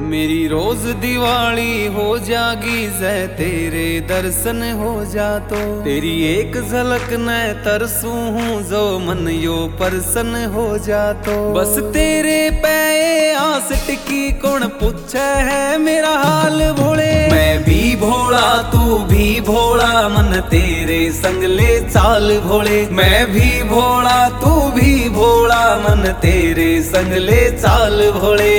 मेरी रोज दिवाली हो जागी जै तेरे दर्शन हो जा तो तेरी एक झलक न तरसू हूँ जो मन यो प्रसन्न हो जा तो बस तेरे पे आस टिकी कौन पूछे है मेरा हाल भोले। मैं भी भोला तू भी भोला मन तेरे संग ले चाल भोले। मैं भी भोला तू भी भोला मन तेरे संग ले चाल भोले।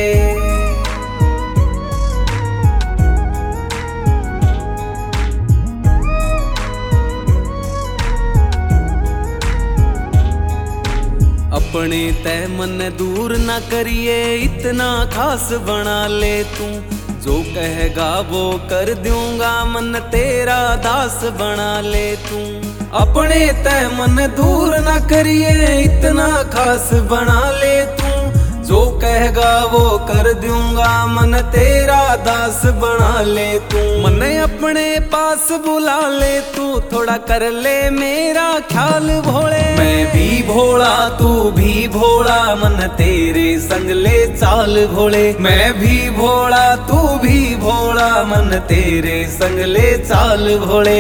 अपने तय मन दूर ना करिए इतना खास बना ले तू जो कहेगा वो कर दूंगा मन तेरा दास बना ले तू। अपने तय मन दूर ना करिए इतना खास बना ले तू जो कहेगा वो कर दूंगा मन तेरा दास बना ले तू। मन अपने पास बुला ले तू थोड़ा कर ले मेरा ख्याल भोले। मैं भी भोला तू भी भोला मन तेरे संग ले चाल भोले। मैं भी भोला तू भी भोला मन तेरे संग ले चाल भोले।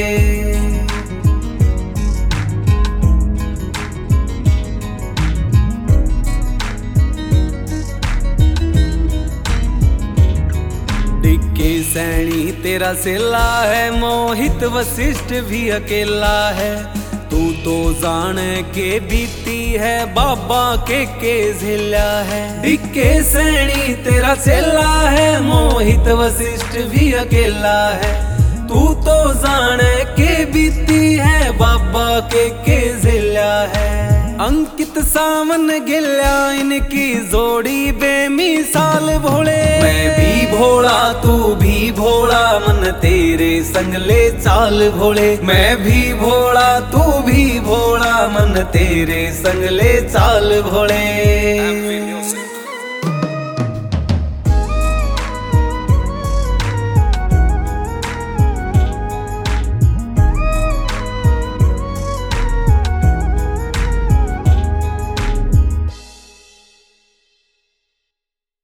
डिक्के सैनी तेरा सेला है मोहित वशिष्ठ भी अकेला है तू तो जान के बीती है बाबा के झेला है। डिक्के सैनी तेरा सेला है मोहित वशिष्ठ भी अकेला है तू तो जान के बीती है बाबा के झेला है। अंकित सावन गिल्या इनकी जोड़ी बेमिसाल भोले। मैं भी भोला तू भी भोला मन तेरे संग ले चाल भोले। मैं भी भोला तू भी भोला मन तेरे संग ले चाल भोले।